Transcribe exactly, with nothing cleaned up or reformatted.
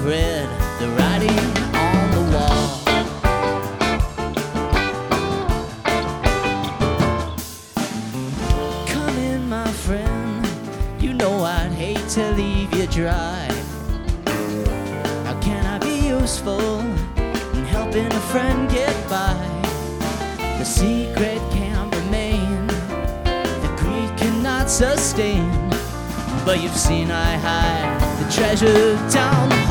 have read the writing on the wall. Come in, my friend, you know I'd hate to leave you dry. How can I be useful in helping a friend get by? The secret can't remain, the greed cannot sustain, but you've seen I hide the treasure down the